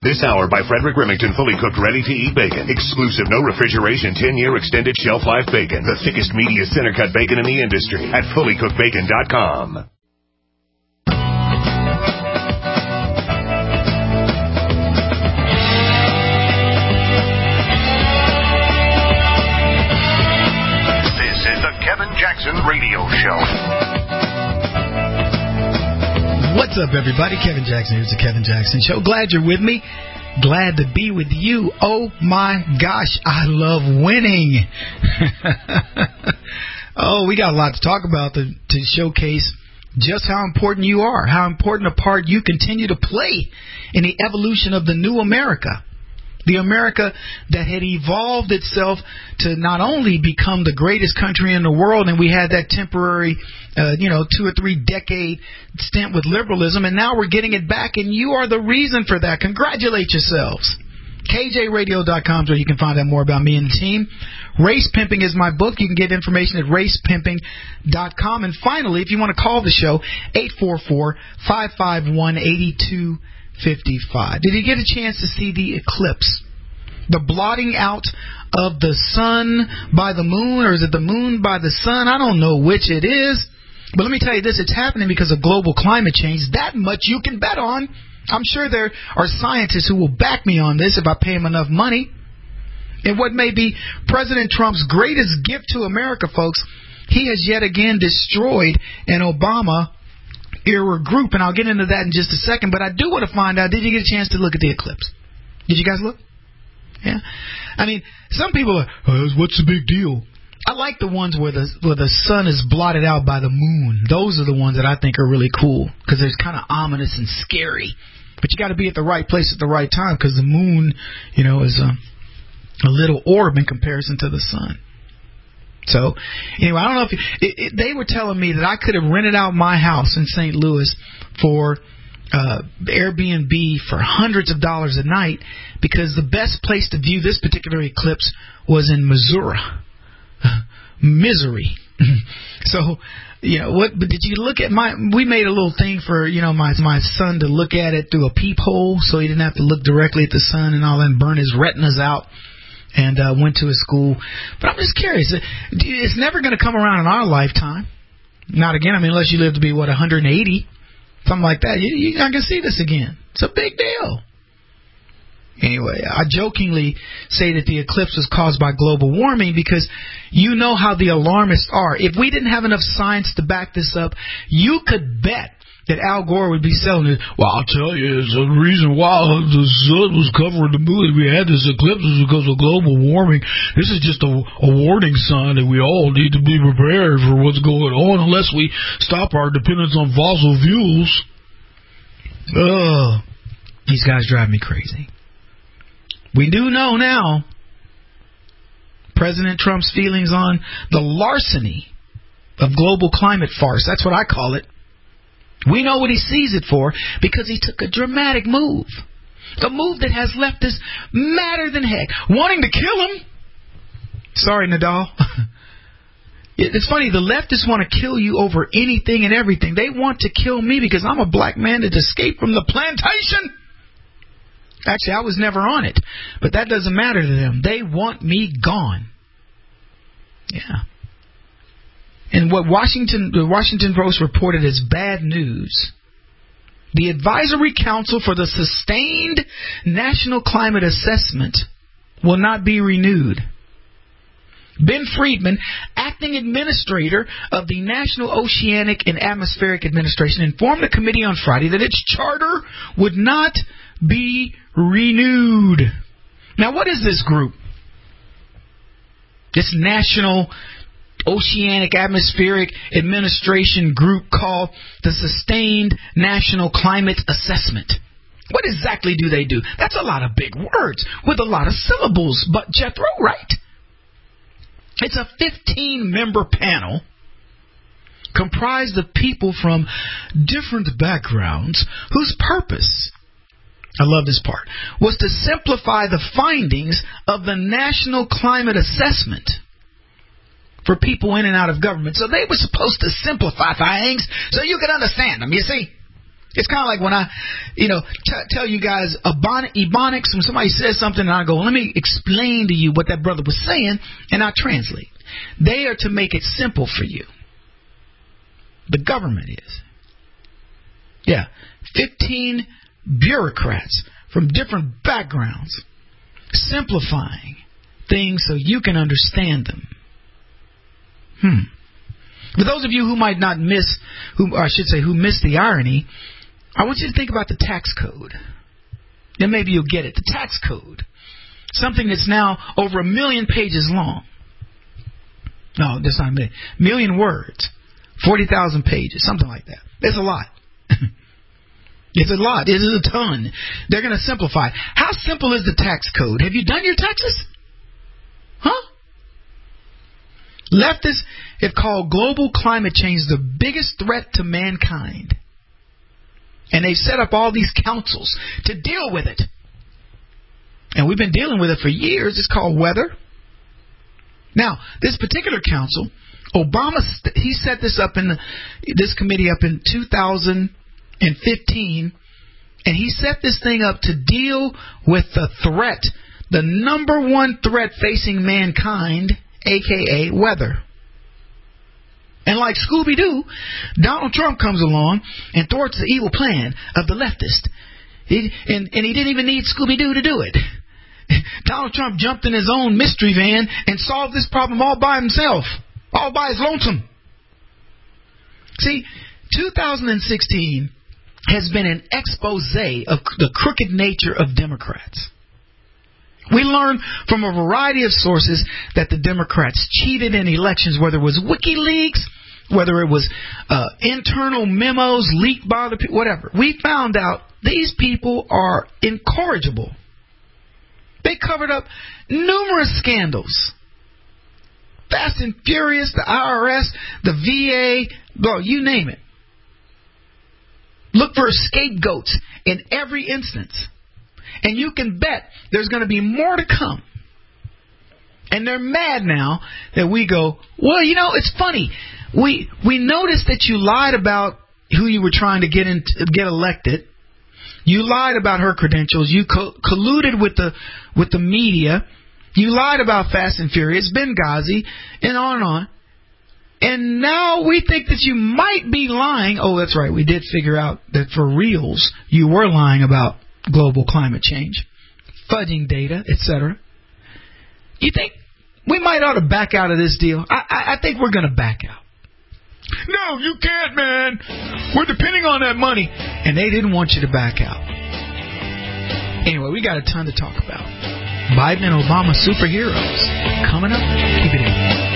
This hour by Frederick Remington, fully cooked, ready-to-eat bacon. Exclusive, no refrigeration, 10-year extended shelf life bacon. The thickest, meatiest center-cut bacon in the industry at fullycookedbacon.com. This is the Kevin Jackson Radio Show. What's up, everybody? Kevin Jackson. Here's the Kevin Jackson Show. Glad you're with me. Glad to be with you. Oh, my gosh. I love winning. Oh, we got a lot to talk about to showcase just how important you are, how important a part you continue to play in the evolution of the new America. The America that had evolved itself to not only become the greatest country in the world, and we had that temporary, 2 or 3 decade stint with liberalism, and now we're getting it back, and you are the reason for that. Congratulate yourselves. KJRadio.com is where you can find out more about me and the team. Race Pimping is my book. You can get information at racepimping.com. And finally, if you want to call the show, 844-551-8255. Did you get a chance to see the eclipse? The blotting out of the sun by the moon, or is it the moon by the sun? I don't know which it is. But let me tell you this, it's happening because of global climate change. That much you can bet on. I'm sure there are scientists who will back me on this if I pay them enough money. And what may be President Trump's greatest gift to America, folks, he has yet again destroyed an Obama-era group. And I'll get into that in just a second. But I do want to find out, did you get a chance to look at the eclipse? Did you guys look? Yeah. I mean, some people are, what's the big deal? I like the ones where the sun is blotted out by the moon. Those are the ones that I think are really cool because they're kind of ominous and scary. But you got to be at the right place at the right time because the moon, is a little orb in comparison to the sun. So, anyway, I don't know if they were telling me that I could have rented out my house in St. Louis for Airbnb for hundreds of dollars a night because the best place to view this particular eclipse was in Missouri. Misery. So, but did you look at we made a little thing for, my son to look at it through a peephole so he didn't have to look directly at the sun and all that and burn his retinas out, and went to his school. But I'm just curious. It's never going to come around in our lifetime. Not again. I mean, unless you live to be, 180, something like that. You're not going to see this again. It's a big deal. Anyway, I jokingly say that the eclipse was caused by global warming because you know how the alarmists are. If we didn't have enough science to back this up, you could bet that Al Gore would be selling it. Well, I'll tell you, it's the reason why the sun was covering the moon. We had this eclipse was because of global warming. This is just a warning sign that we all need to be prepared for what's going on unless we stop our dependence on fossil fuels. These guys drive me crazy. We do know now President Trump's feelings on the larceny of global climate farce. That's what I call it. We know what he sees it for because he took a dramatic move. A move that has left us madder than heck, wanting to kill him. Sorry, Nadal. It's funny, the leftists want to kill you over anything and everything. They want to kill me because I'm a black man that escaped from the plantation. Actually, I was never on it, but that doesn't matter to them. They want me gone. Yeah. And what the Washington Post reported as bad news, the Advisory Council for the Sustained National Climate Assessment will not be renewed. Ben Friedman, acting administrator of the National Oceanic and Atmospheric Administration, informed the committee on Friday that its charter would not be renewed. Now, what is this group? This National Oceanic Atmospheric Administration group called the Sustained National Climate Assessment. What exactly do they do? That's a lot of big words with a lot of syllables, but Jethro, right? It's a 15-member panel comprised of people from different backgrounds whose purpose, I love this part, was to simplify the findings of the National Climate Assessment for people in and out of government. So they were supposed to simplify things so you could understand them, you see. It's kind of like when I, tell you guys Ebonics, when somebody says something and I go, let me explain to you what that brother was saying, and I translate. They are to make it simple for you. The government is. Yeah. 15 bureaucrats from different backgrounds simplifying things so you can understand them. For those of you who might not miss, who missed the irony, I want you to think about the tax code. Then maybe you'll get it. The tax code. Something that's now over 1 million pages long. No, that's not a million words. 40,000 pages. Something like that. It's a lot. It's a lot. It is a ton. They're going to simplify. How simple is the tax code? Have you done your taxes? Huh? Leftists have called global climate change the biggest threat to mankind. And they've set up all these councils to deal with it. And we've been dealing with it for years. It's called weather. Now, this particular council, Obama, he set this up this committee up in 2015, and he set this thing up to deal with the threat, the number one threat facing mankind, a.k.a. weather. And like Scooby-Doo, Donald Trump comes along and thwarts the evil plan of the leftist. And he didn't even need Scooby-Doo to do it. Donald Trump jumped in his own mystery van and solved this problem all by himself, all by his lonesome. See, 2016 has been an expose of the crooked nature of Democrats. We learned from a variety of sources that the Democrats cheated in elections, whether it was WikiLeaks, whether it was internal memos leaked by the people, whatever. We found out these people are incorrigible. They covered up numerous scandals. Fast and Furious, the IRS, the VA, well, you name it. Look for scapegoats in every instance. And you can bet there's going to be more to come. And they're mad now that we go, well, it's funny. We noticed that you lied about who you were trying to get elected. You lied about her credentials. You colluded with the media. You lied about Fast and Furious, Benghazi, and on and on. And now we think that you might be lying. Oh, that's right. We did figure out that for reals, you were lying about global climate change, fudging data, etc. You think we might ought to back out of this deal? I think we're going to back out. No, you can't, man. We're depending on that money. And they didn't want you to back out. Anyway, we got a ton to talk about. Biden and Obama superheroes. Coming up, keep it in.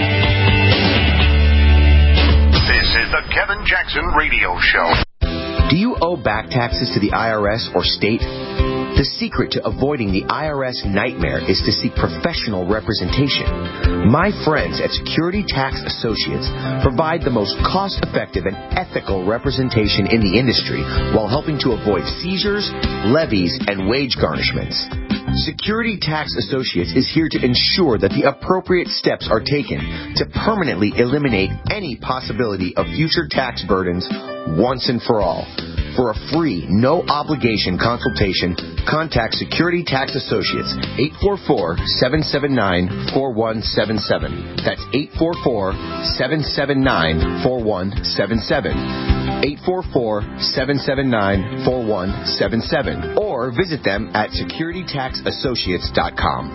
This is the Kevin Jackson Radio Show. Do you owe back taxes to the IRS or state? The secret to avoiding the IRS nightmare is to seek professional representation. My friends at Security Tax Associates provide the most cost-effective and ethical representation in the industry while helping to avoid seizures, levies, and wage garnishments. Security Tax Associates is here to ensure that the appropriate steps are taken to permanently eliminate any possibility of future tax burdens once and for all. For a free, no-obligation consultation, contact Security Tax Associates, 844-779-4177. That's 844-779-4177. 844-779-4177. Or visit them at securitytaxassociates.com.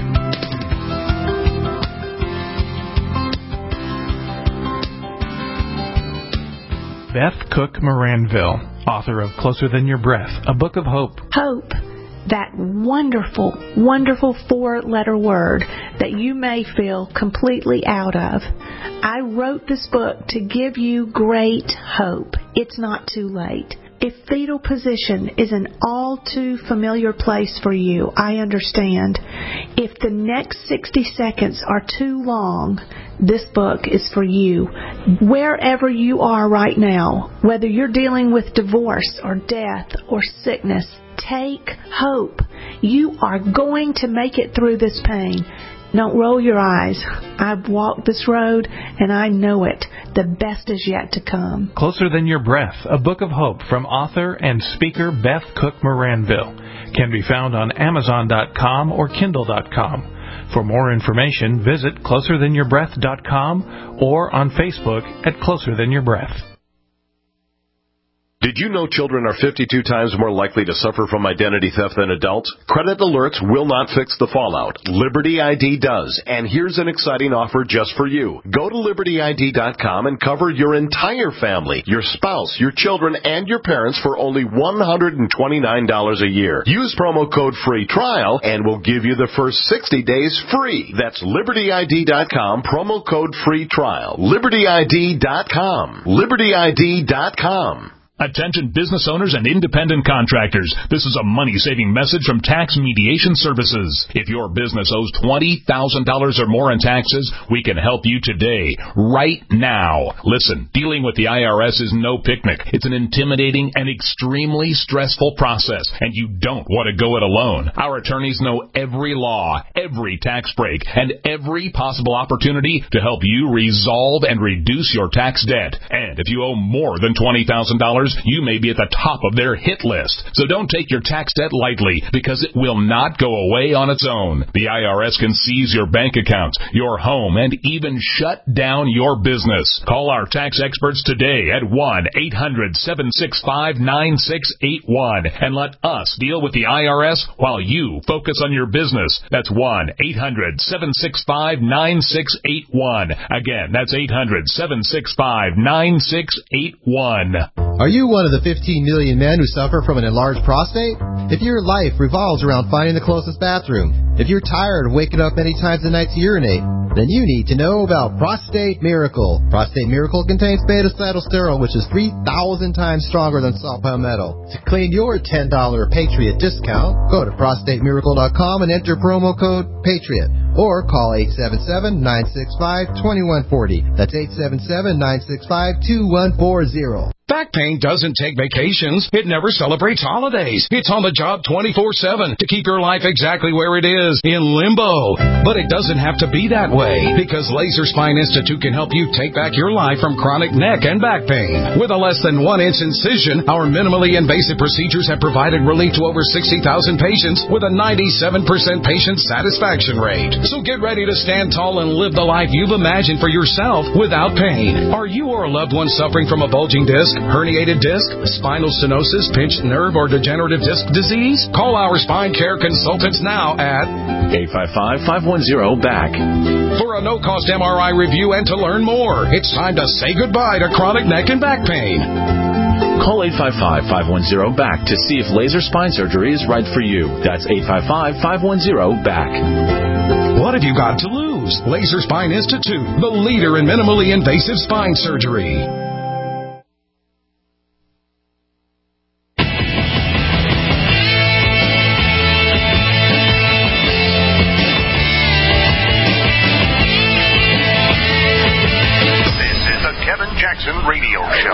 Beth Cook Moranville, author of Closer Than Your Breath, a book of hope. Hope, that wonderful, wonderful four-letter word that you may feel completely out of. I wrote this book to give you great hope. It's not too late. If fetal position is an all too familiar place for you, I understand. If the next 60 seconds are too long, this book is for you. Wherever you are right now, whether you're dealing with divorce or death or sickness, take hope. You are going to make it through this pain. Don't roll your eyes. I've walked this road, and I know it. The best is yet to come. Closer Than Your Breath, a book of hope from author and speaker Beth Cook Moranville, can be found on Amazon.com or Kindle.com. For more information, visit CloserThanYourBreath.com or on Facebook at Closer Than Your Breath. Did you know children are 52 times more likely to suffer from identity theft than adults? Credit alerts will not fix the fallout. Liberty ID does, and here's an exciting offer just for you. Go to LibertyID.com and cover your entire family, your spouse, your children, and your parents for only $129 a year. Use promo code FREETRIAL, and we'll give you the first 60 days free. That's LibertyID.com, promo code FREETRIAL. LibertyID.com. LibertyID.com. Attention business owners and independent contractors. This is a money-saving message from Tax Mediation Services. If your business owes $20,000 or more in taxes, we can help you today, right now. Listen, dealing with the IRS is no picnic. It's an intimidating and extremely stressful process, and you don't want to go it alone. Our attorneys know every law, every tax break, and every possible opportunity to help you resolve and reduce your tax debt. And if you owe more than $20,000, you may be at the top of their hit list. So don't take your tax debt lightly, because it will not go away on its own. The IRS can seize your bank accounts, your home, and even shut down your business. Call our tax experts today at 1-800-765-9681 and let us deal with the IRS while you focus on your business. That's 1-800-765-9681. Again, that's 800-765-9681. Are you one of the 15 million men who suffer from an enlarged prostate? If your life revolves around finding the closest bathroom, if you're tired of waking up many times a night to urinate, then you need to know about Prostate Miracle. Prostate Miracle contains beta-cytosterol, which is 3,000 times stronger than salt palmetto. To claim your $10 Patriot discount, go to prostatemiracle.com and enter promo code PATRIOT. Or call 877-965-2140. That's 877-965-2140. Back pain doesn't take vacations. It never celebrates holidays. It's on the job 24/7 to keep your life exactly where it is, in limbo. But it doesn't have to be that way, because Laser Spine Institute can help you take back your life from chronic neck and back pain. With a less than 1-inch incision, our minimally invasive procedures have provided relief to over 60,000 patients with a 97% patient satisfaction rate. So get ready to stand tall and live the life you've imagined for yourself without pain. Are you or a loved one suffering from a bulging disc, herniated disc, spinal stenosis, pinched nerve, or degenerative disc disease? Call our spine care consultants now at 855-510-BACK. For a no-cost MRI review and to learn more. It's time to say goodbye to chronic neck and back pain. Call 855-510-BACK to see if laser spine surgery is right for you. That's 855-510-BACK. What have you got to lose? Laser Spine Institute, the leader in minimally invasive spine surgery. Radio Show.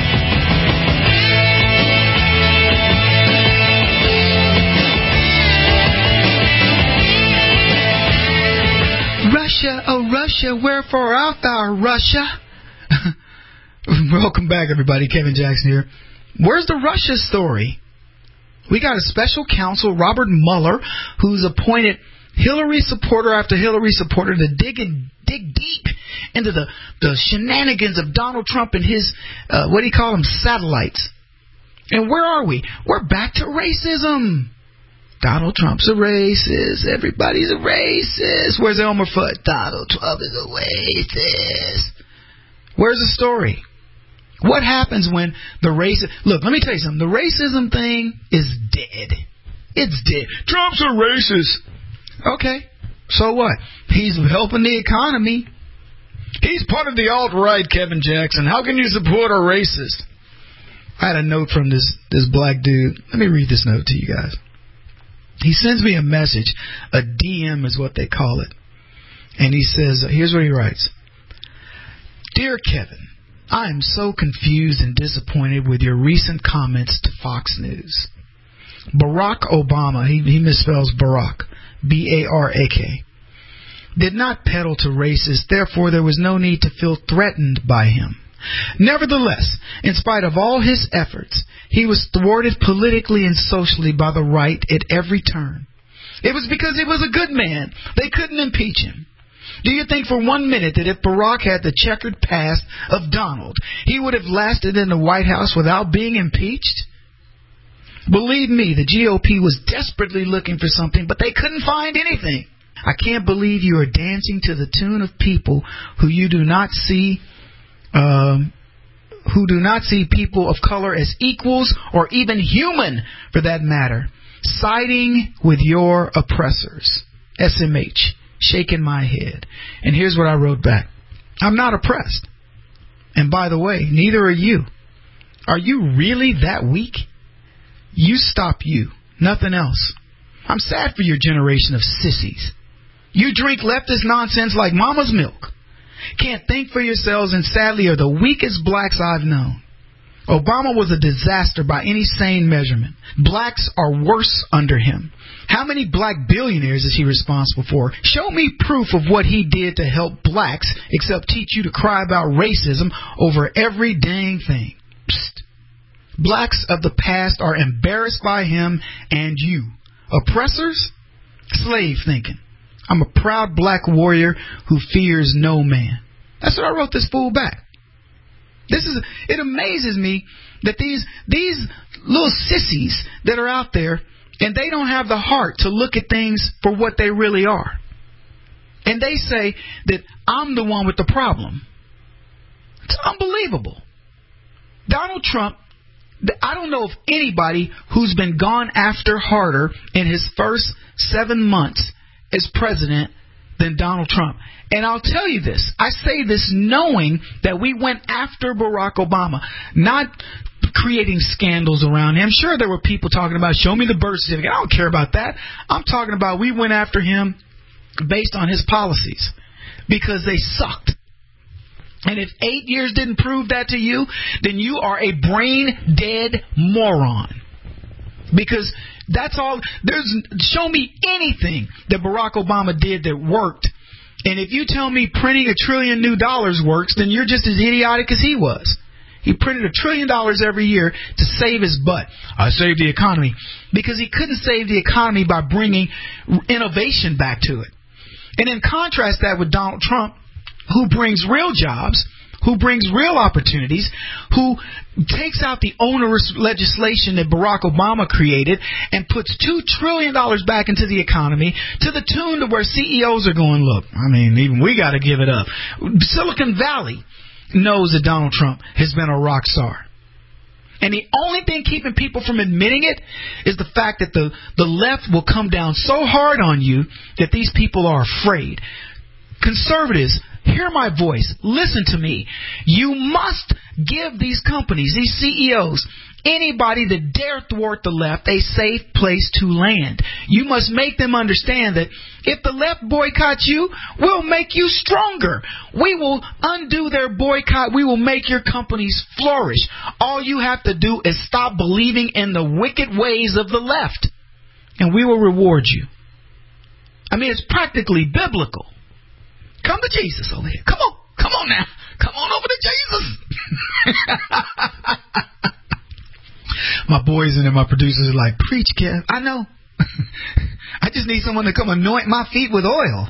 Russia, oh Russia, wherefore art thou, Russia? Welcome back, everybody. Kevin Jackson here. Where's the Russia story? We got a special counsel, Robert Mueller, who's appointed Hillary supporter after Hillary supporter to dig deep into the shenanigans of Donald Trump and his, what do you call them, satellites. And where are we? We're back to racism. Donald Trump's a racist. Everybody's a racist. Where's Elmer Fudd? Donald Trump is a racist. Where's the story? What happens when the racism... Look, let me tell you something. The racism thing is dead. It's dead. Trump's a racist. Okay, so what? He's helping the economy. He's part of the alt-right, Kevin Jackson. How can you support a racist? I had a note from this black dude. Let me read this note to you guys. He sends me a message. A DM is what they call it. And he says, here's what he writes. Dear Kevin, I am so confused and disappointed with your recent comments to Fox News. Barack Obama, he misspells Barack, B-A-R-A-K, did not peddle to racists, therefore there was no need to feel threatened by him. Nevertheless, in spite of all his efforts, he was thwarted politically and socially by the right at every turn. It was because he was a good man. They couldn't impeach him. Do you think for 1 minute that if Barack had the checkered past of Donald, he would have lasted in the White House without being impeached? Believe me, the GOP was desperately looking for something, but they couldn't find anything. I can't believe you are dancing to the tune of people who do not see people of color as equals or even human, for that matter, siding with your oppressors. SMH, shaking my head. And here's what I wrote back. I'm not oppressed. And by the way, neither are you. Are you really that weak? You stop you, nothing else. I'm sad for your generation of sissies. You drink leftist nonsense like mama's milk. Can't think for yourselves and sadly are the weakest blacks I've known. Obama was a disaster by any sane measurement. Blacks are worse under him. How many black billionaires is he responsible for? Show me proof of what he did to help blacks except teach you to cry about racism over every dang thing. Psst. Blacks of the past are embarrassed by him and you. Oppressors? Slave thinking. I'm a proud black warrior who fears no man. That's what I wrote this fool back. It amazes me that these little sissies that are out there, and they don't have the heart to look at things for what they really are. And they say that I'm the one with the problem. It's unbelievable. Donald Trump, I don't know of anybody who's been gone after harder in his first 7 months as president than Donald Trump. And I'll tell you this. I say this knowing that we went after Barack Obama, not creating scandals around him. Sure, there were people talking about, show me the birth certificate. I don't care about that. I'm talking about we went after him based on his policies because they sucked. And if 8 years didn't prove that to you, then you are a brain-dead moron. Because that's all. Show me anything that Barack Obama did that worked. And if you tell me printing $1 trillion new works, then you're just as idiotic as he was. He printed $1 trillion every year to save his butt. I saved the economy. Because he couldn't save the economy by bringing innovation back to it. And then contrast that with Donald Trump, who brings real jobs, who brings real opportunities, who takes out the onerous legislation that Barack Obama created and puts $2 trillion back into the economy to the tune to where CEOs are going, look, I mean, even we got to give it up. Silicon Valley knows that Donald Trump has been a rock star. And the only thing keeping people from admitting it is the fact that the left will come down so hard on you that these people are afraid. Conservatives, hear my voice. Listen to me. You must give these companies, these CEOs, anybody that dare thwart the left, a safe place to land. You must make them understand that if the left boycotts you, we'll make you stronger. We will undo their boycott. We will make your companies flourish. All you have to do is stop believing in the wicked ways of the left, and we will reward you. I mean, it's practically biblical. Come to Jesus over here. Come on. Come on now. Come on over to Jesus. My boys and my producers are like, preach, Kev. I know. I just need someone to come anoint my feet with oil.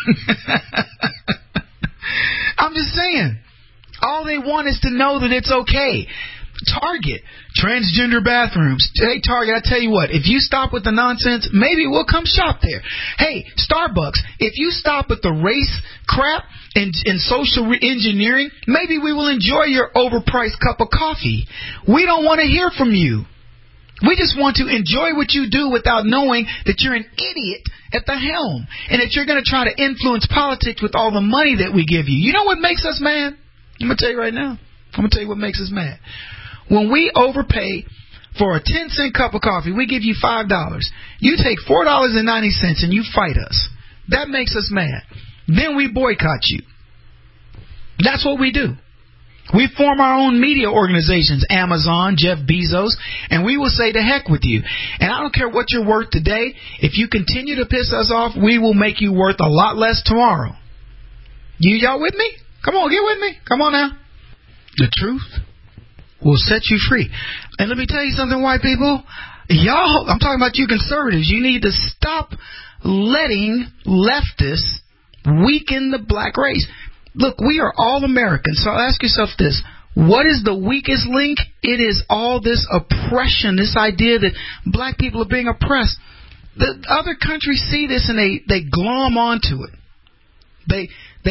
I'm just saying. All they want is to know that it's okay. Target, transgender bathrooms. Hey, Target, I tell you what, if you stop with the nonsense, maybe we'll come shop there. Hey, Starbucks, if you stop with the race crap and social engineering, maybe we will enjoy your overpriced cup of coffee. We don't want to hear from you. We just want to enjoy what you do without knowing that you're an idiot at the helm and that you're going to try to influence politics with all the money that we give you. You know what makes us mad? I'm going to tell you right now. I'm going to tell you what makes us mad. When we overpay for a 10-cent cup of coffee, we give you $5. You take $4.90 and you fight us. That makes us mad. Then we boycott you. That's what we do. We form our own media organizations, Amazon, Jeff Bezos, and we will say to heck with you. And I don't care what you're worth today. If you continue to piss us off, we will make you worth a lot less tomorrow. Y'all with me? Come on, get with me. Come on now. The truth will set you free. And let me tell you something, white people. Y'all, I'm talking about you conservatives. You need to stop letting leftists weaken the black race. Look, we are all Americans, so ask yourself this. What is the weakest link? It is all this oppression, this idea that black people are being oppressed. The other countries see this and they glom onto it. They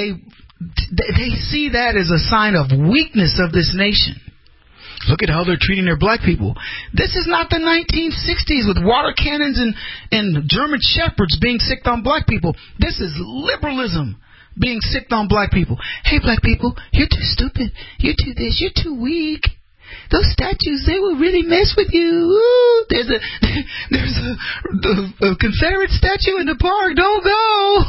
see that as a sign of weakness of this nation. Look at how they're treating their black people. This is not the 1960s with water cannons and German shepherds being sicked on black people. This is liberalism being sicked on black people. Hey, black people, you're too stupid. You're too this. You're too weak. Those statues, they will really mess with you. Ooh, there's a Confederate statue in the park. Don't go.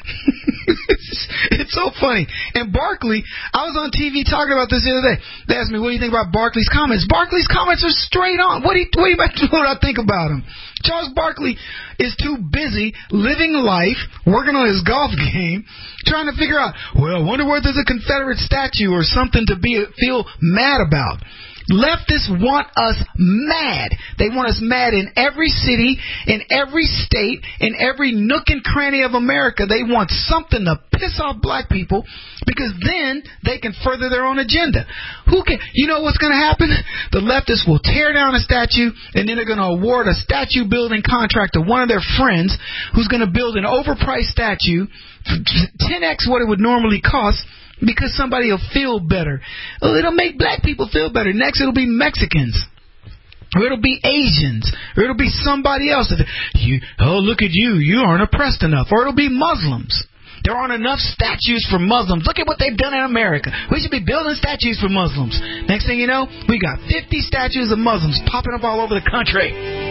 It's so funny. And Barkley, I was on TV talking about this the other day. They asked me, what do you think about Barkley's comments? Barkley's comments are straight on. What do I think about him? Charles Barkley is too busy living life, working on his golf game, trying to figure out, well, I wonder where there's a Confederate statue or something to feel mad about. Leftists want us mad. They want us mad in every city, in every state, in every nook and cranny of America. They want something to piss off black people because then they can further their own agenda. You know what's going to happen? The leftists will tear down a statue and then they're going to award a statue building contract to one of their friends who's going to build an overpriced statue, 10x what it would normally cost, because somebody will feel better. Oh, it'll make black people feel better. Next, it'll be Mexicans. Or it'll be Asians. Or it'll be somebody else. Look at you. You aren't oppressed enough. Or it'll be Muslims. There aren't enough statues for Muslims. Look at what they've done in America. We should be building statues for Muslims. Next thing you know, we got 50 statues of Muslims popping up all over the country.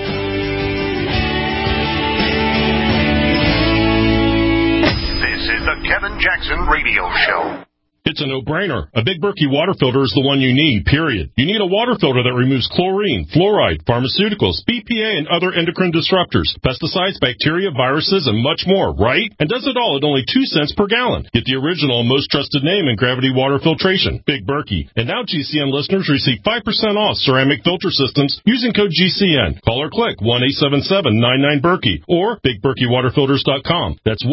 This is the Kevin Jackson Radio Show. It's a no-brainer. A Big Berkey water filter is the one you need, period. You need a water filter that removes chlorine, fluoride, pharmaceuticals, BPA, and other endocrine disruptors, pesticides, bacteria, viruses, and much more, right? And does it all at only 2 cents per gallon. Get the original and most trusted name in gravity water filtration, Big Berkey. And now GCN listeners receive 5% off ceramic filter systems using code GCN. Call or click 1-877-99-BERKEY or BigBerkeyWaterFilters.com. That's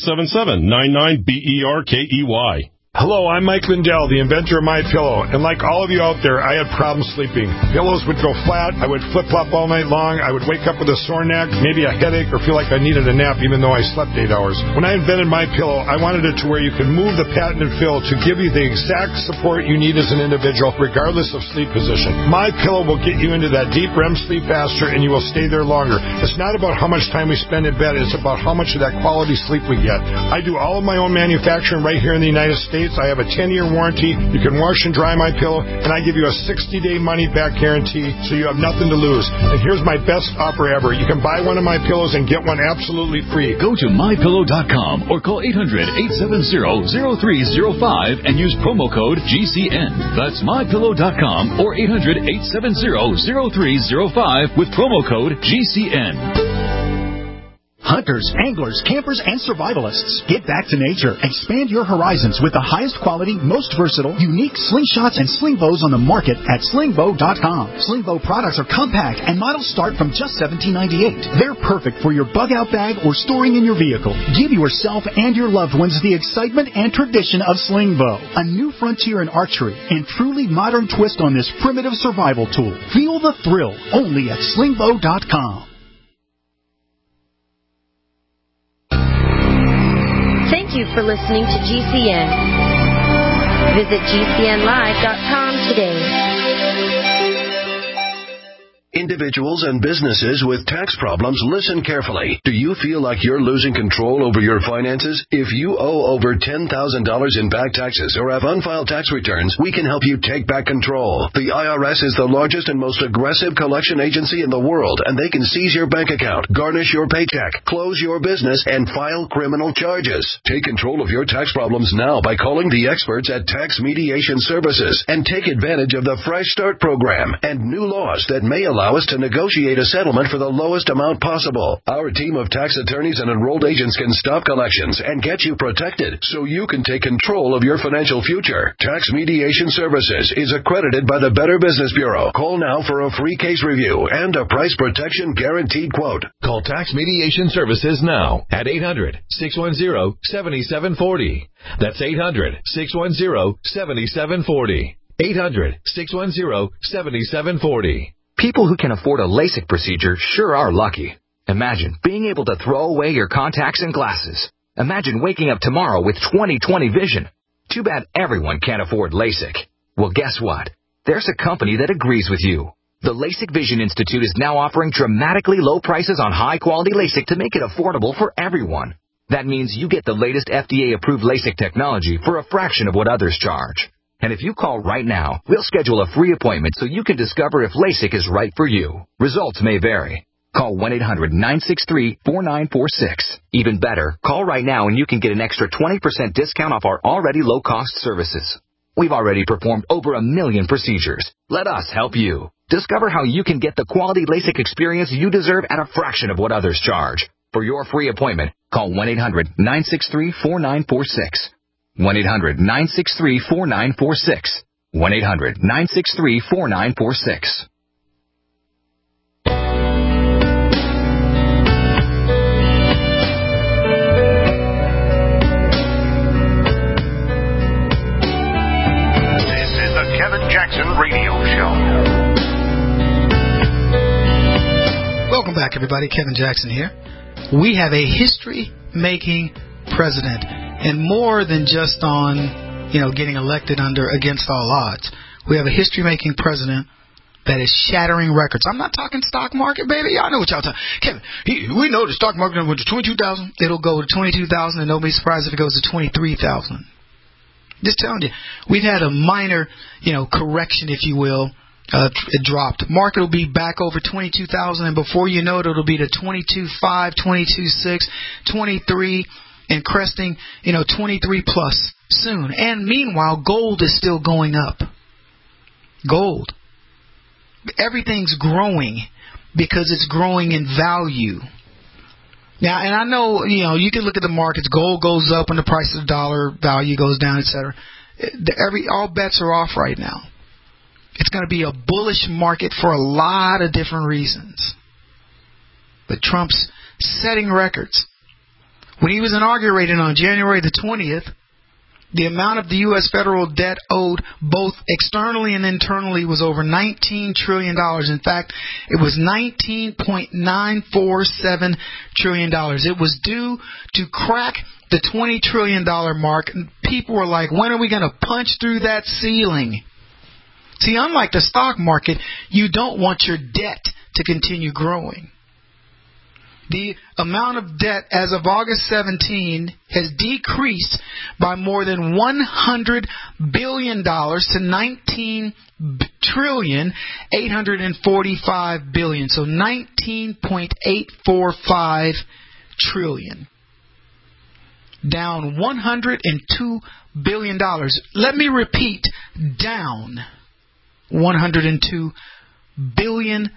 1-877-99-BERKEY. Hello, I'm Mike Lindell, the inventor of MyPillow, and like all of you out there, I had problems sleeping. Pillows would go flat, I would flip-flop all night long, I would wake up with a sore neck, maybe a headache, or feel like I needed a nap even though I slept 8 hours. When I invented MyPillow, I wanted it to where you could move the patented fill to give you the exact support you need as an individual, regardless of sleep position. MyPillow will get you into that deep REM sleep faster, and you will stay there longer. It's not about how much time we spend in bed, it's about how much of that quality sleep we get. I do all of my own manufacturing right here in the United States. I have a 10-year warranty. You can wash and dry my pillow, and I give you a 60-day money-back guarantee, so you have nothing to lose. And here's my best offer ever. You can buy one of my pillows and get one absolutely free. Go to MyPillow.com or call 800-870-0305 and use promo code GCN. That's MyPillow.com or 800-870-0305 with promo code GCN. Hunters, anglers, campers, and survivalists. Get back to nature. Expand your horizons with the highest quality, most versatile, unique slingshots and sling bows on the market at slingbow.com. Slingbow products are compact and models start from just $17.98. They're perfect for your bug-out bag or storing in your vehicle. Give yourself and your loved ones the excitement and tradition of Slingbow, a new frontier in archery and truly modern twist on this primitive survival tool. Feel the thrill only at slingbow.com. Thank you for listening to GCN. Visit GCNlive.com today. Individuals and businesses with tax problems, listen carefully. Do you feel like you're losing control over your finances? If you owe over $10,000 in back taxes or have unfiled tax returns, we can help you take back control. The IRS is the largest and most aggressive collection agency in the world, and they can seize your bank account, garnish your paycheck, close your business, and file criminal charges. Take control of your tax problems now by calling the experts at Tax Mediation Services and take advantage of the Fresh Start program and new laws that may allow us to negotiate a settlement for the lowest amount possible. Our team of tax attorneys and enrolled agents can stop collections and get you protected so you can take control of your financial future. Tax Mediation Services is accredited by the Better Business Bureau. Call now for a free case review and a price protection guaranteed quote. Call Tax Mediation Services now at 800-610-7740. That's 800-610-7740. 800-610-7740. People who can afford a LASIK procedure sure are lucky. Imagine being able to throw away your contacts and glasses. Imagine waking up tomorrow with 20/20 vision. Too bad everyone can't afford LASIK. Well, guess what? There's a company that agrees with you. The LASIK Vision Institute is now offering dramatically low prices on high-quality LASIK to make it affordable for everyone. That means you get the latest FDA-approved LASIK technology for a fraction of what others charge. And if you call right now, we'll schedule a free appointment so you can discover if LASIK is right for you. Results may vary. Call 1-800-963-4946. Even better, call right now and you can get an extra 20% discount off our already low-cost services. We've already performed over 1 million procedures. Let us help you. Discover how you can get the quality LASIK experience you deserve at a fraction of what others charge. For your free appointment, call 1-800-963-4946. 1-800-963-4946. 1-800-963-4946. This is the Kevin Jackson Radio Show. Welcome back, everybody. Kevin Jackson here. We have a history-making president. And more than just on, getting elected against all odds. We have a history-making president that is shattering records. I'm not talking stock market, baby. Y'all know what y'all talking. Kevin, we know the stock market went to 22,000. It'll go to 22,000, and nobody's surprised if it goes to 23,000. Just telling you, we've had a minor, correction, if you will. It dropped. Market will be back over 22,000, and before you know it, it'll be to 22.5, 22.6, 23. And cresting, 23 plus soon. And meanwhile, gold is still going up. Gold. Everything's growing because it's growing in value. Now, and I know, you can look at the markets. Gold goes up when the price of the dollar, value goes down, etc. All bets are off right now. It's going to be a bullish market for a lot of different reasons. But Trump's setting records. When he was inaugurated on January the 20th, the amount of the U.S. federal debt owed both externally and internally was over $19 trillion. In fact, it was $19.947 trillion. It was due to crack the $20 trillion mark. And people were like, when are we going to punch through that ceiling? See, unlike the stock market, you don't want your debt to continue growing. The amount of debt as of August 17 has decreased by more than $100 billion to $19,845 billion. So $19.845 trillion. Down $102 billion. Let me repeat, down $102 billion.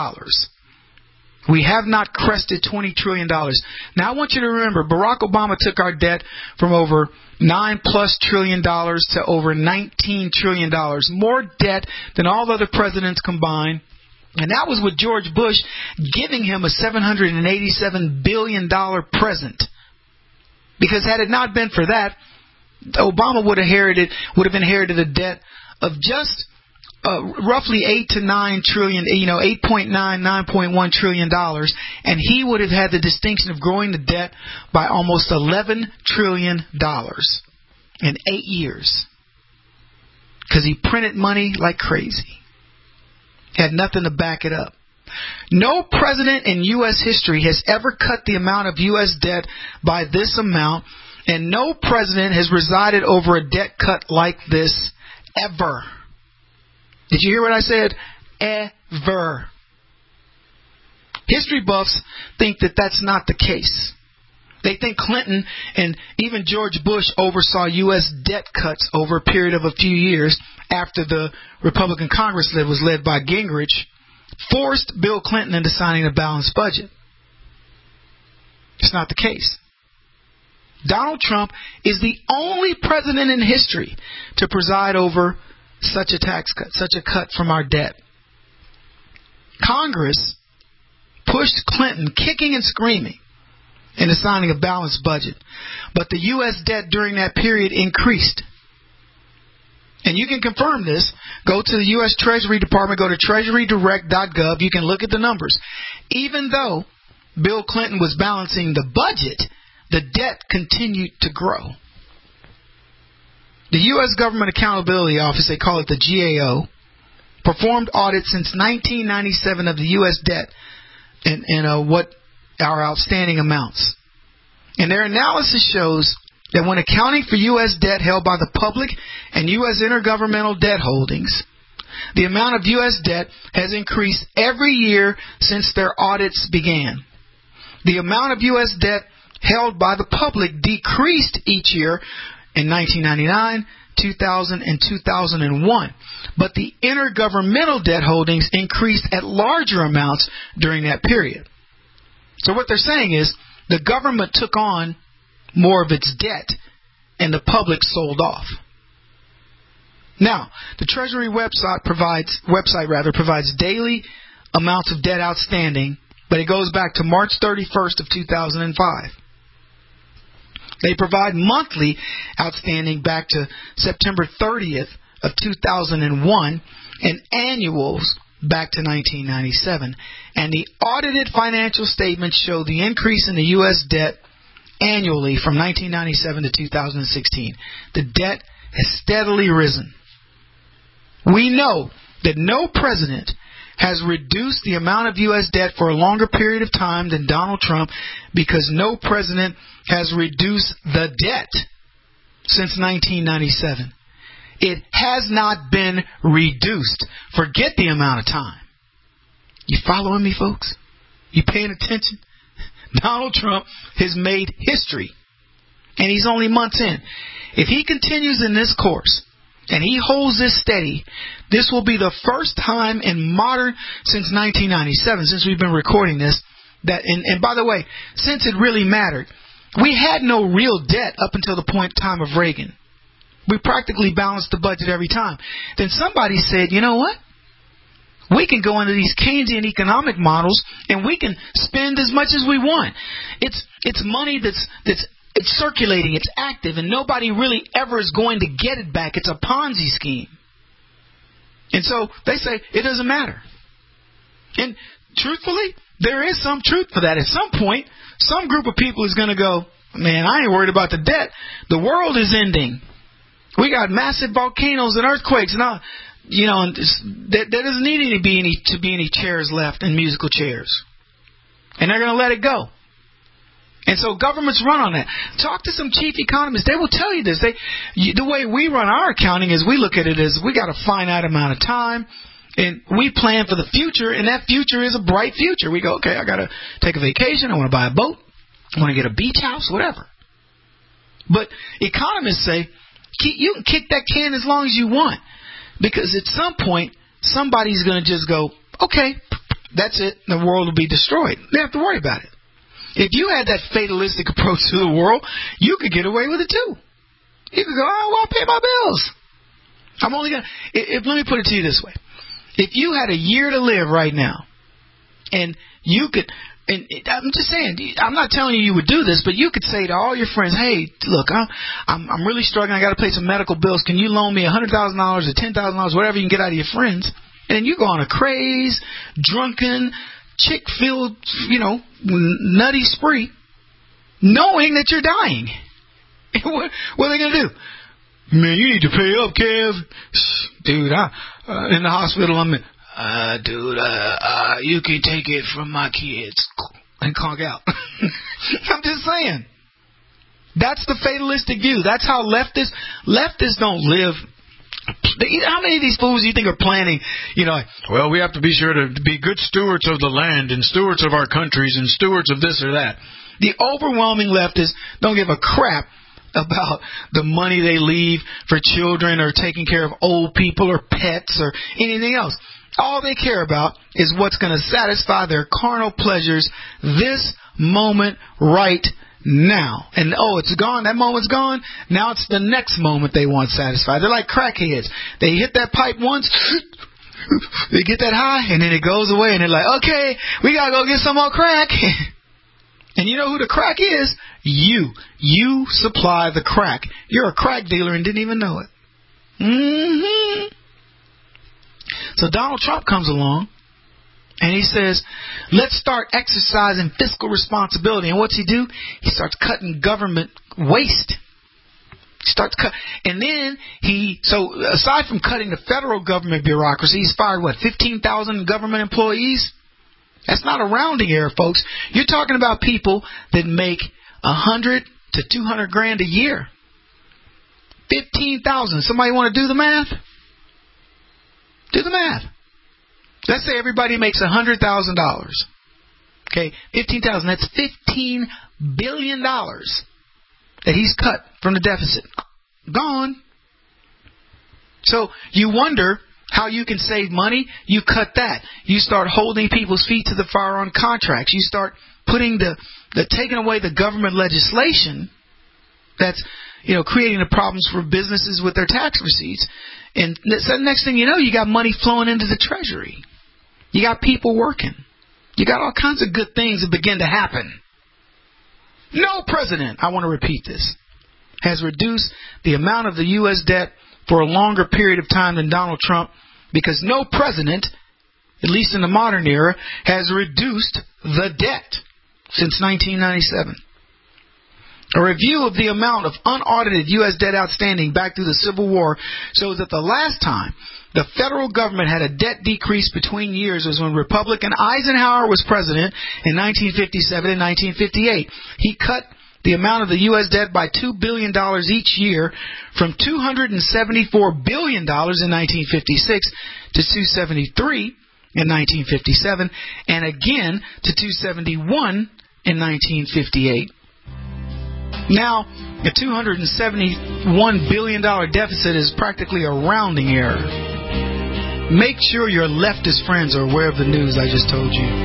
We have not crested $20 trillion. Now, I want you to remember, Barack Obama took our debt from over $9+ trillion to over $19 trillion. More debt than all other presidents combined. And that was with George Bush giving him a $787 billion present. Because had it not been for that, Obama would have inherited a debt of just roughly 8 to 9 trillion, 8.9, 9.1 trillion dollars, and he would have had the distinction of growing the debt by almost $11 trillion in 8 years. Because he printed money like crazy. Had nothing to back it up. No president in U.S. history has ever cut the amount of U.S. debt by this amount, and no president has presided over a debt cut like this ever. Did you hear what I said? Ever. History buffs think that that's not the case. They think Clinton and even George Bush oversaw U.S. debt cuts over a period of a few years after the Republican Congress that was led by Gingrich forced Bill Clinton into signing a balanced budget. It's not the case. Donald Trump is the only president in history to preside over such a tax cut, such a cut from our debt. Congress pushed Clinton kicking and screaming into signing a balanced budget, but the U.S. debt during that period increased. And you can confirm this. Go to the U.S. Treasury Department, go to treasurydirect.gov. You can look at the numbers. Even though Bill Clinton was balancing the budget, the debt continued to grow. The U.S. Government Accountability Office, they call it the GAO, performed audits since 1997 of the U.S. debt and what our outstanding amounts. And their analysis shows that when accounting for U.S. debt held by the public and U.S. intergovernmental debt holdings, the amount of U.S. debt has increased every year since their audits began. The amount of U.S. debt held by the public decreased each year in 1999, 2000, and 2001. But the intergovernmental debt holdings increased at larger amounts during that period. So what they're saying is the government took on more of its debt and the public sold off. Now, the Treasury website provides daily amounts of debt outstanding, but it goes back to March 31st of 2005. They provide monthly outstanding back to September 30th of 2001 and annuals back to 1997. And the audited financial statements show the increase in the U.S. debt annually from 1997 to 2016. The debt has steadily risen. We know that no president has reduced the amount of U.S. debt for a longer period of time than Donald Trump, because no president has reduced the debt since 1997. It has not been reduced. Forget the amount of time. You following me, folks? You paying attention? Donald Trump has made history, and he's only months in. If he continues in this course, and he holds this steady, this will be the first time in modern, since 1997, since we've been recording this, that, and by the way, since it really mattered, we had no real debt up until the time of Reagan. We practically balanced the budget every time. Then somebody said, you know what? We can go into these Keynesian economic models and we can spend as much as we want. It's money that's circulating, it's active, and nobody really ever is going to get it back. It's a Ponzi scheme. And so they say it doesn't matter. And truthfully, there is some truth for that. At some point, some group of people is going to go, man, I ain't worried about the debt. The world is ending. We got massive volcanoes and earthquakes, and there doesn't need to be any chairs left and musical chairs, and they're going to let it go. And so governments run on that. Talk to some chief economists; they will tell you this. The way we run our accounting is we look at it as we got a finite amount of time, and we plan for the future, and that future is a bright future. We go, okay, I got to take a vacation. I want to buy a boat. I want to get a beach house, whatever. But economists say, you can kick that can as long as you want, because at some point, somebody's going to just go, okay, that's it, the world will be destroyed. They don't have to worry about it. If you had that fatalistic approach to the world, you could get away with it too. You could go, oh, well, I'll pay my bills. I'm only going to, let me put it to you this way. If you had a year to live right now, and you could, and I'm just saying, I'm not telling you would do this, but you could say to all your friends, hey, look, I'm really struggling. I got to pay some medical bills. Can you loan me $100,000 or $10,000, whatever you can get out of your friends? And then you go on a craze, drunken, chick-filled, nutty spree, knowing that you're dying. What are they going to do? Man, you need to pay up, Kev. Dude, in the hospital, dude, you can take it from my kids. And conk out. I'm just saying. That's the fatalistic view. That's how leftists don't live. How many of these fools do you think are planning, well, we have to be sure to be good stewards of the land and stewards of our countries and stewards of this or that. The overwhelming leftists don't give a crap about the money they leave for children or taking care of old people or pets or anything else. All they care about is what's going to satisfy their carnal pleasures this moment right now. And, it's gone. That moment's gone. Now it's the next moment they want satisfied. They're like crackheads. They hit that pipe once, they get that high, and then it goes away, and they're like, okay, we got to go get some more crack. And you know who the crack is? You. You supply the crack. You're a crack dealer and didn't even know it. Mm-hmm. So Donald Trump comes along, and he says, let's start exercising fiscal responsibility. And what's he do? He starts cutting government waste. And then aside from cutting the federal government bureaucracy, he's fired, 15,000 government employees? That's not a rounding error, folks. You're talking about people that make 100 to 200 grand a year. 15,000. Somebody want to do the math? Do the math. Let's say everybody makes $100,000. Okay, 15,000. That's $15 billion that he's cut from the deficit. Gone. So you wonder how you can save money. You cut that. You start holding people's feet to the fire on contracts. You start putting taking away the government legislation that's creating the problems for businesses with their tax receipts. And the next thing you know, you got money flowing into the Treasury. You got people working. You got all kinds of good things that begin to happen. No president, I want to repeat this, has reduced the amount of the U.S. debt for a longer period of time than Donald Trump, because no president, at least in the modern era, has reduced the debt since 1997. A review of the amount of unaudited U.S. debt outstanding back through the Civil War shows that the last time the federal government had a debt decrease between years was when Republican Eisenhower was president in 1957 and 1958. He cut the amount of the U.S. debt by $2 billion each year, from $274 billion in 1956 to $273 in 1957, and again to $271 in 1958. Now, a $271 billion deficit is practically a rounding error. Make sure your leftist friends are aware of the news I just told you.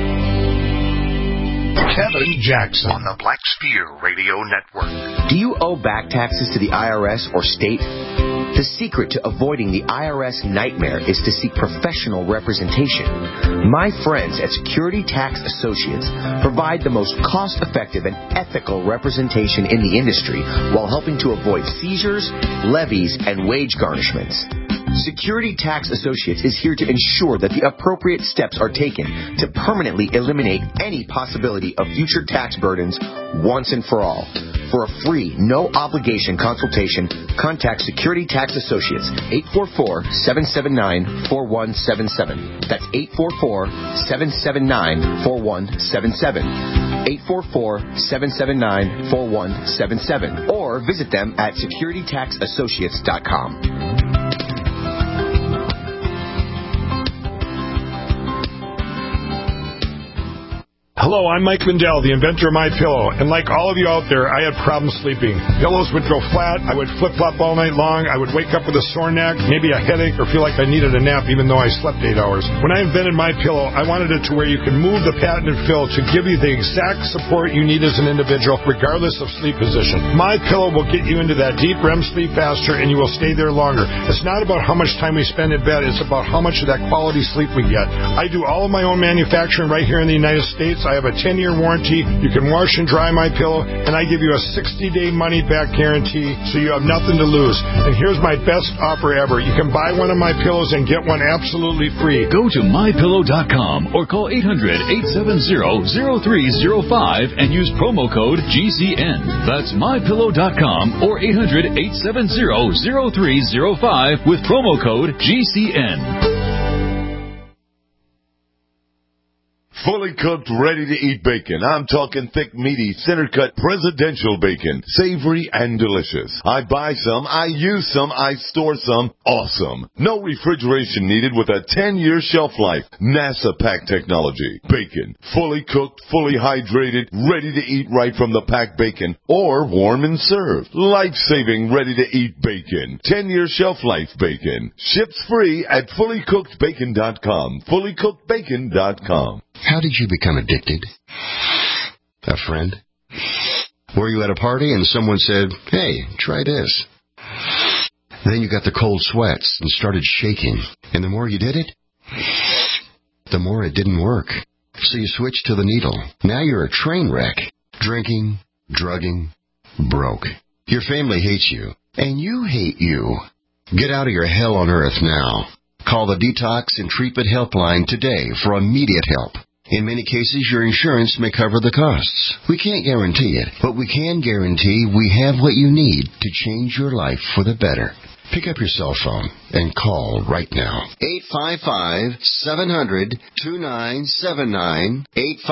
Kevin Jackson on the Black Spear Radio Network. Do you owe back taxes to the IRS or state? The secret to avoiding the IRS nightmare is to seek professional representation. My friends at Security Tax Associates provide the most cost-effective and ethical representation in the industry while helping to avoid seizures, levies, and wage garnishments. Security Tax Associates is here to ensure that the appropriate steps are taken to permanently eliminate any possibility of future tax burdens once and for all. For a free, no-obligation consultation, contact Security Tax Associates, 844-779-4177. That's 844-779-4177. 844-779-4177. Or visit them at securitytaxassociates.com. Hello, I'm Mike Lindell, the inventor of MyPillow, and like all of you out there, I had problems sleeping. Pillows would go flat, I would flip-flop all night long, I would wake up with a sore neck, maybe a headache, or feel like I needed a nap even though I slept 8 hours. When I invented MyPillow, I wanted it to where you could move the patented fill to give you the exact support you need as an individual, regardless of sleep position. MyPillow will get you into that deep REM sleep faster, and you will stay there longer. It's not about how much time we spend in bed, it's about how much of that quality sleep we get. I do all of my own manufacturing right here in the United States. I have a 10-year warranty. You can wash and dry MyPillow, and I give you a 60-day money-back guarantee, so you have nothing to lose. And here's my best offer ever. You can buy one of my pillows and get one absolutely free. Go to MyPillow.com or call 800-870-0305 and use promo code GCN. That's MyPillow.com or 800-870-0305 with promo code GCN. fully cooked, ready-to-eat bacon. I'm talking thick, meaty, center-cut presidential bacon. Savory and delicious. I buy some, I use some, I store some. Awesome. No refrigeration needed with a 10-year shelf life. NASA pack technology. Bacon. Fully cooked, fully hydrated, ready to eat right from the packed bacon. Or warm and served. Life-saving, ready-to-eat bacon. 10-year shelf life bacon. Ships free at fullycookedbacon.com. fullycookedbacon.com. How did you become addicted? A friend? Were you at a party and someone said, "Hey, try this"? Then you got the cold sweats and started shaking. And the more you did it, the more it didn't work. So you switched to the needle. Now you're a train wreck. Drinking, drugging, broke. Your family hates you. And you hate you. Get out of your hell on earth now. Call the Detox and Treatment Helpline today for immediate help. In many cases, your insurance may cover the costs. We can't guarantee it, but we can guarantee we have what you need to change your life for the better. Pick up your cell phone and call right now. 855-700-2979.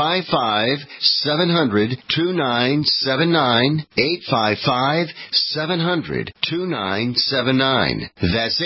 855-700-2979. 855-700-2979. That's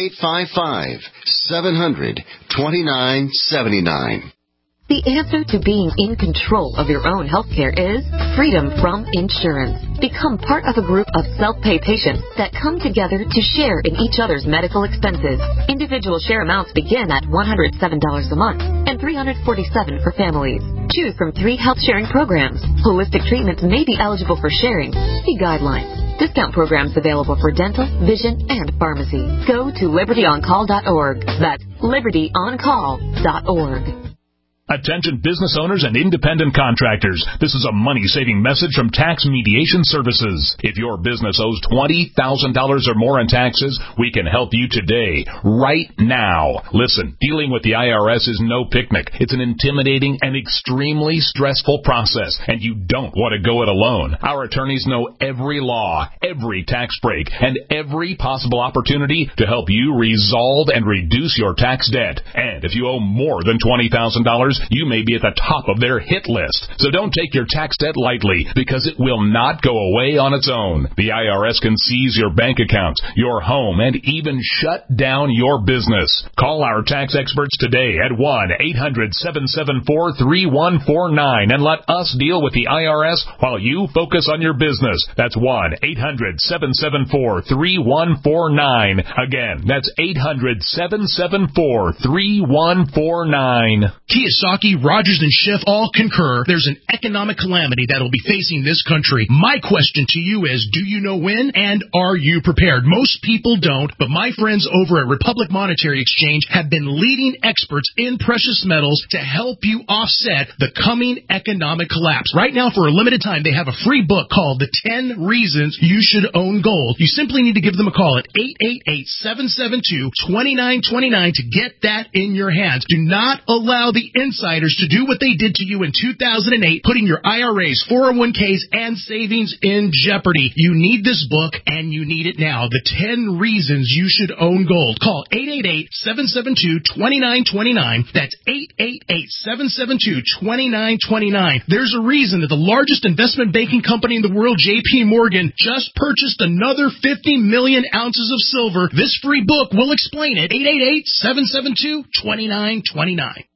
855-700-2979. The answer to being in control of your own healthcare is freedom from insurance. Become part of a group of self-pay patients that come together to share in each other's medical expenses. Individual share amounts begin at $107 a month and $347 for families. Choose from 3 health-sharing programs. Holistic treatments may be eligible for sharing. See guidelines. Discount programs available for dental, vision, and pharmacy. Go to libertyoncall.org. That's libertyoncall.org. Attention business owners and independent contractors. This is a money-saving message from Tax Mediation Services. If your business owes $20,000 or more in taxes, we can help you today, right now. Listen, dealing with the IRS is no picnic. It's an intimidating and extremely stressful process, and you don't want to go it alone. Our attorneys know every law, every tax break, and every possible opportunity to help you resolve and reduce your tax debt. And if you owe more than $20,000, you may be at the top of their hit list. So don't take your tax debt lightly, because it will not go away on its own. The IRS can seize your bank accounts, your home, and even shut down your business. Call our tax experts today at 1-800-774-3149 and let us deal with the IRS while you focus on your business. That's 1-800-774-3149. Again, that's 800-774-3149. Kiyosaki, Rogers, and Schiff all concur there's an economic calamity that will be facing this country. My question to you is, do you know when, and are you prepared? Most people don't, but my friends over at Republic Monetary Exchange have been leading experts in precious metals to help you offset the coming economic collapse. Right now, for a limited time, they have a free book called The 10 Reasons You Should Own Gold. You simply need to give them a call at 888-772-2929 to get that in your hands. Do not allow the insiders to do what they did to you in 2008, putting your IRAs, 401ks, and savings in jeopardy. You need this book, and you need it now. The 10 Reasons You Should Own Gold. Call 888-772-2929. That's 888-772-2929. There's a reason that the largest investment banking company in the world, J.P. Morgan, just purchased another 50 million ounces of silver. This free book will explain it. 888-772-2929.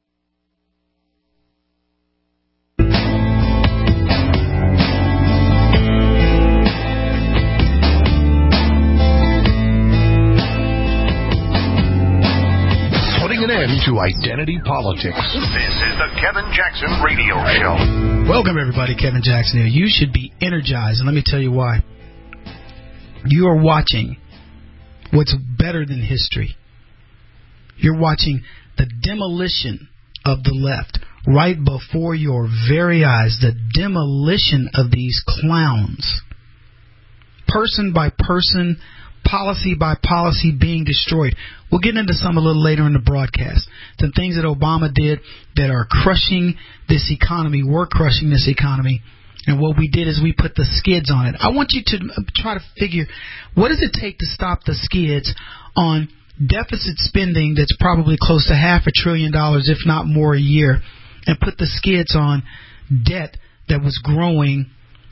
An end to identity politics. This is the Kevin Jackson Radio Show. Welcome, everybody. Kevin Jackson here. You should be energized, and let me tell you why. You are watching what's better than history. You're watching the demolition of the left right before your very eyes. The demolition of these clowns. Person by person, policy by policy being destroyed. We'll get into some a little later in the broadcast. Some things that Obama did that are crushing this economy, were crushing this economy. And what we did is we put the skids on it. I want you to try to figure, what does it take to stop the skids on deficit spending that's probably close to $500 billion, if not more, a year, and put the skids on debt that was growing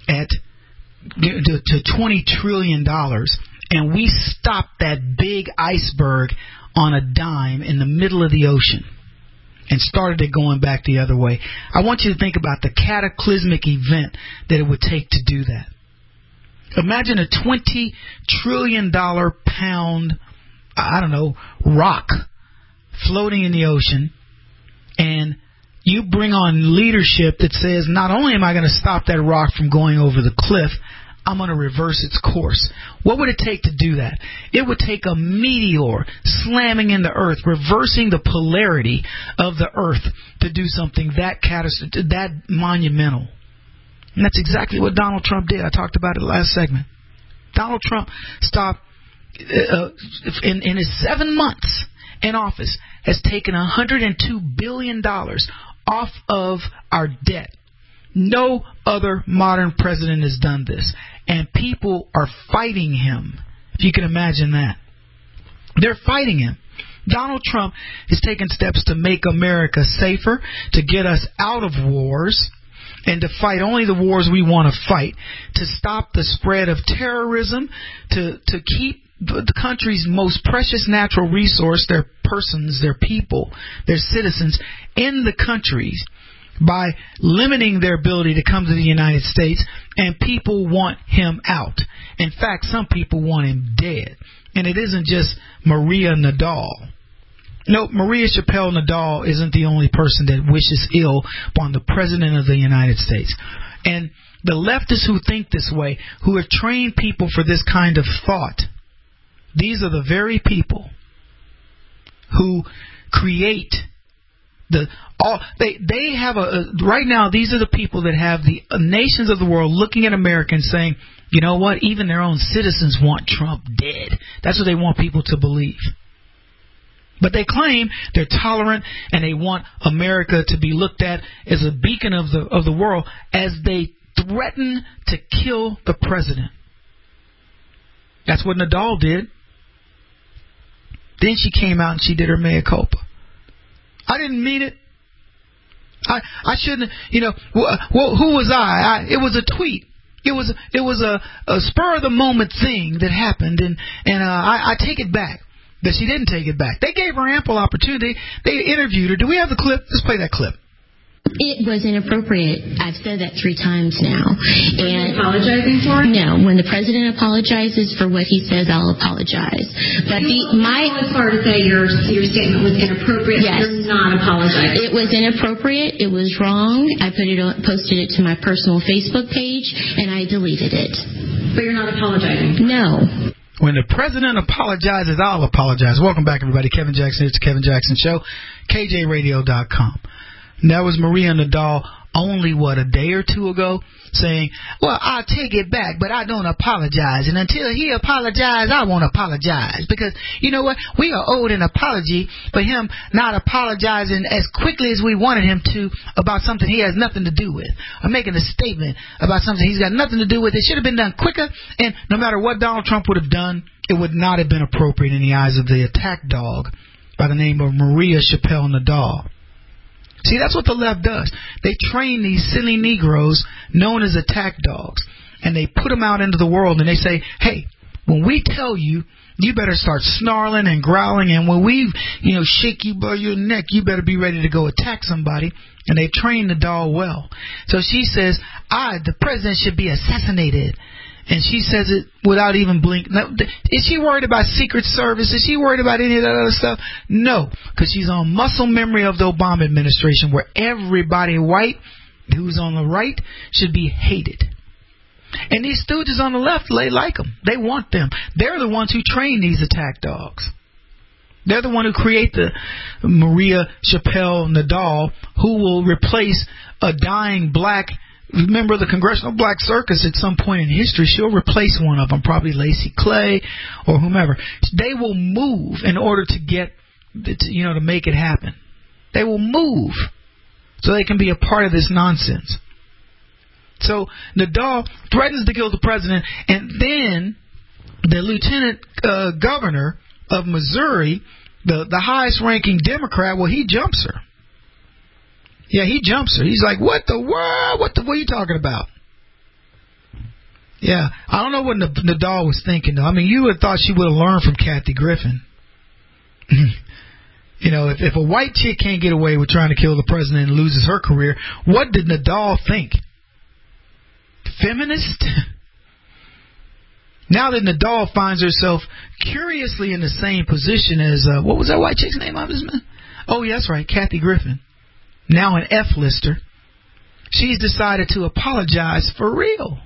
to $20 trillion, and we stopped that big iceberg on a dime in the middle of the ocean and started it going back the other way. I want you to think about the cataclysmic event that it would take to do that. Imagine a $20 trillion pound, rock floating in the ocean, and you bring on leadership that says, not only am I going to stop that rock from going over the cliff, I'm going to reverse its course. What would it take to do that? It would take a meteor slamming in the earth, reversing the polarity of the earth to do something that monumental. And that's exactly what Donald Trump did. I talked about it last segment. Donald Trump stopped, in his 7 months in office, has taken $102 billion off of our debt. No other modern president has done this. And people are fighting him, if you can imagine that. They're fighting him. Donald Trump has taken steps to make America safer, to get us out of wars, and to fight only the wars we want to fight, to stop the spread of terrorism, to keep the country's most precious natural resource, their persons, their people, their citizens, in the countries by limiting their ability to come to the United States, and people want him out. In fact, some people want him dead. And it isn't just Maria Nadal. No, Maria Chappelle Nadal isn't the only person that wishes ill upon the President of the United States. And the leftists who think this way, who have trained people for this kind of thought, these are the very people who create they have right now, these are the people that have the nations of the world looking at America and saying, you know what, even their own citizens want Trump dead. That's what they want people to believe. But they claim they're tolerant and they want America to be looked at as a beacon of the world, as they threaten to kill the president. That's what Nadal did. Then she came out and she did her mea culpa. I didn't mean it. I shouldn't. Well, who was I? It was a tweet. It was a spur of the moment thing that happened, and I take it back. But she didn't take it back. They gave her ample opportunity. They interviewed her. Do we have the clip? Let's play that clip. It was inappropriate. I've said that 3 times now. And apologizing for it? No. When the president apologizes for what he says, I'll apologize. But it's hard to say your statement was inappropriate. Yes. You're not apologizing. It was inappropriate. It was wrong. I posted it to my personal Facebook page, and I deleted it. But you're not apologizing? No. When the president apologizes, I'll apologize. Welcome back, everybody. Kevin Jackson. It's the Kevin Jackson Show. KJRadio.com. That was Maria Nadal only, a day or two ago, saying, well, I'll take it back, but I don't apologize. And until he apologizes, I won't apologize. Because, you know what, we are owed an apology for him not apologizing as quickly as we wanted him to about something he has nothing to do with. Or making a statement about something he's got nothing to do with. It should have been done quicker. And no matter what Donald Trump would have done, it would not have been appropriate in the eyes of the attack dog by the name of Maria Chappelle Nadal. See, that's what the left does. They train these silly Negroes known as attack dogs, and they put them out into the world, and they say, hey, when we tell you, you better start snarling and growling, and when we, shake you by your neck, you better be ready to go attack somebody. And they train the dog well. So she says, the president should be assassinated. And she says it without even blinking. Now, is she worried about Secret Service? Is she worried about any of that other stuff? No, because she's on muscle memory of the Obama administration, where everybody white who's on the right should be hated. And these stooges on the left, they like them. They want them. They're the ones who train these attack dogs. They're the one who create the Maria Chappelle Nadal, who will replace a dying black. Remember the Congressional Black Circus at some point in history, she'll replace one of them, probably Lacey Clay or whomever. They will move in order to get, to make it happen. They will move so they can be a part of this nonsense. So Nadal threatens to kill the president, and then the lieutenant governor of Missouri, the highest ranking Democrat, he jumps her. Yeah, he jumps her. He's like, what the world? What are you talking about? Yeah, I don't know what Nadal was thinking, though. I mean, you would have thought she would have learned from Kathy Griffin. You know, if a white chick can't get away with trying to kill the president and loses her career, what did Nadal think? Feminist? Now that Nadal finds herself curiously in the same position as, what was that white chick's name? Oh, yeah, that's right, Kathy Griffin. Now an F-lister. She's decided to apologize for real.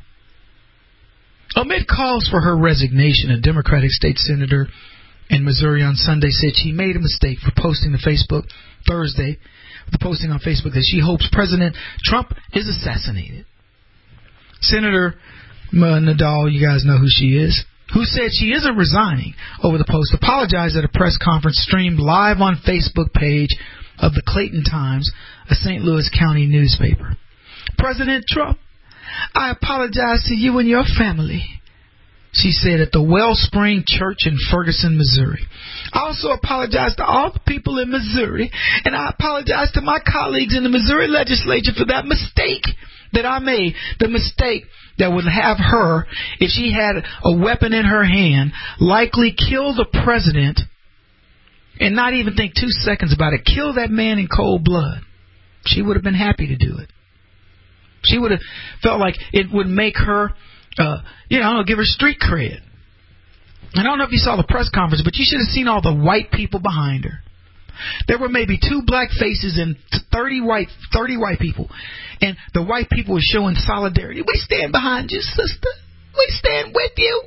Amid calls for her resignation, a Democratic state senator in Missouri on Sunday said she made a mistake for posting to Facebook Thursday, the posting on Facebook that she hopes President Trump is assassinated. Senator Nadal, you guys know who she is, who said she isn't resigning over the post, apologized at a press conference streamed live on Facebook page of the Clayton Times, a St. Louis County newspaper. President Trump, I apologize to you and your family, she said at the Wellspring Church in Ferguson, Missouri. I also apologize to all the people in Missouri, and I apologize to my colleagues in the Missouri legislature for that mistake that I made, the mistake that would have her, if she had a weapon in her hand, likely kill the president and not even think 2 seconds about it, kill that man in cold blood. She would have been happy to do it. She would have felt like it would make her, give her street cred. I don't know if you saw the press conference, but you should have seen all the white people behind her. There were maybe 2 black faces and 30 white people. And the white people were showing solidarity. We stand behind you, sister. We stand with you.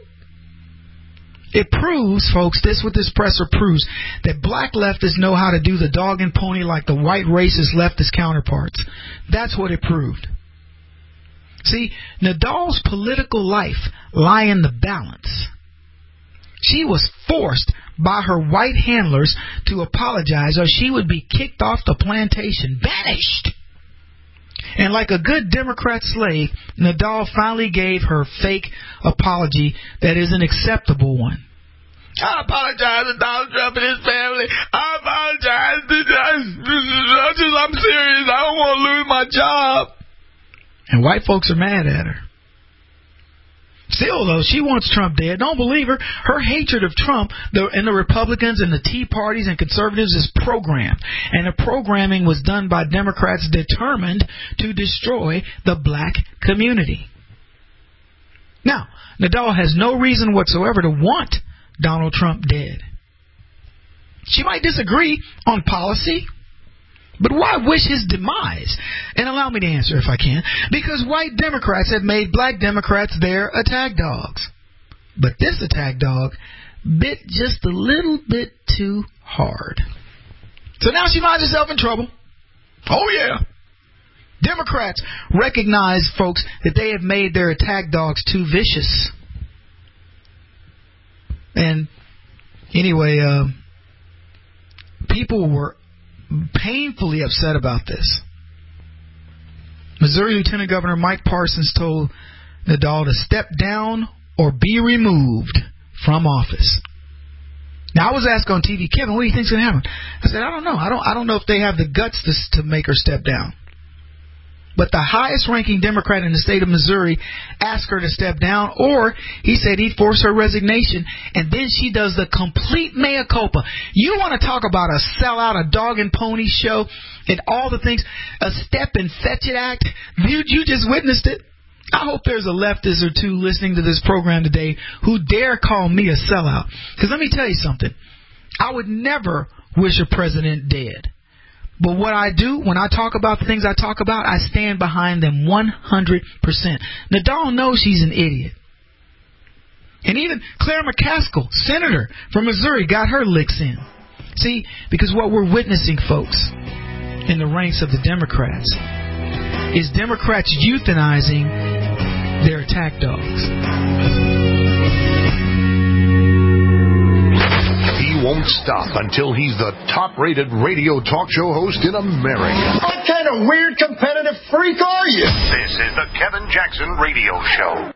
It proves, folks, what this presser proves, that black leftists know how to do the dog and pony like the white racist leftist counterparts. That's what it proved. See, Nadal's political life lie in the balance. She was forced by her white handlers to apologize or she would be kicked off the plantation, banished. And like a good Democrat slave, Nadal finally gave her fake apology that is an acceptable one. I apologize to Donald Trump and his family. I apologize. I'm serious. I don't want to lose my job. And white folks are mad at her. Still, though, she wants Trump dead. Don't believe her. Her hatred of Trump and the Republicans and the Tea Parties and conservatives is programmed. And the programming was done by Democrats determined to destroy the black community. Now, Nadal has no reason whatsoever to want Donald Trump dead. She might disagree on policy, but why wish his demise? And allow me to answer if I can. Because white Democrats have made black Democrats their attack dogs. But this attack dog bit just a little bit too hard. So now she finds herself in trouble. Oh, yeah. Democrats recognize, folks, that they have made their attack dogs too vicious. And anyway, people were painfully upset about this. Missouri Lieutenant Governor Mike Parsons told Nadal to step down or be removed from office. Now, I was asked on TV, Kevin, what do you think's going to happen? I said, I don't know. I don't know if they have the guts to make her step down. But the highest-ranking Democrat in the state of Missouri asked her to step down, or he said he'd force her resignation, and then she does the complete mea culpa. You want to talk about a sellout, a dog and pony show, and all the things, a step and fetch it act? You just witnessed it. I hope there's a leftist or two listening to this program today who dare call me a sellout. Because let me tell you something. I would never wish a president dead. But what I do, when I talk about the things I talk about, I stand behind them 100%. Nadal knows she's an idiot. And even Claire McCaskill, senator from Missouri, got her licks in. See, because what we're witnessing, folks, in the ranks of the Democrats, is Democrats euthanizing their attack dogs. Won't stop until he's the top-rated radio talk show host in America. What kind of weird competitive freak are you? This is the Kevin Jackson Radio Show.